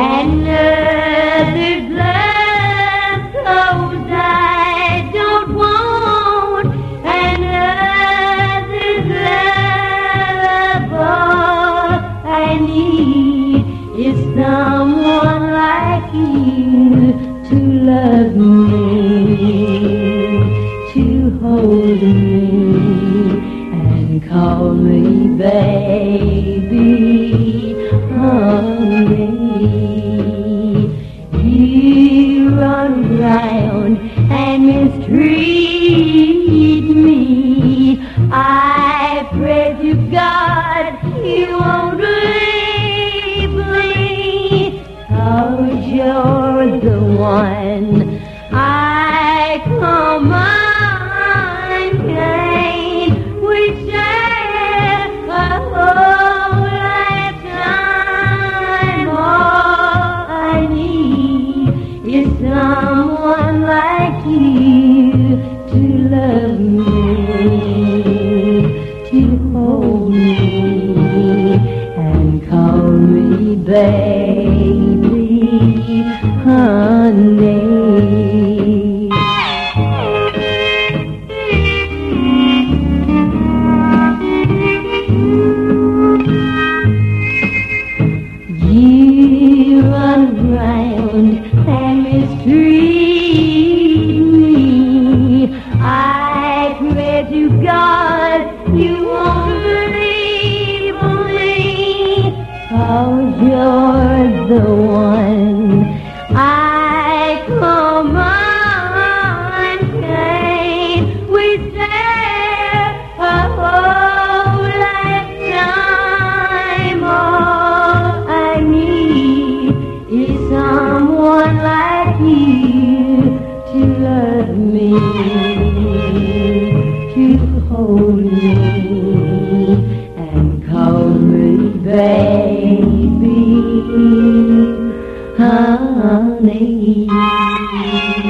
and others love those I don't want, and others love all I need is someone like you to love me, to hold me and call me baby, honey. You run around and mistreat me. I pray to God you won't leave me, 'cause you're the one I come on pain. We share a whole lifetime. All I need is someone like you to love me, to hold me and call me baby, honey. You run around and mistreat me. I pray to God you won't leave me, 'cause you're the one I come on pain. We share a whole lifetime. All I need is someone like you to love me, to hold me and call me baby, honey.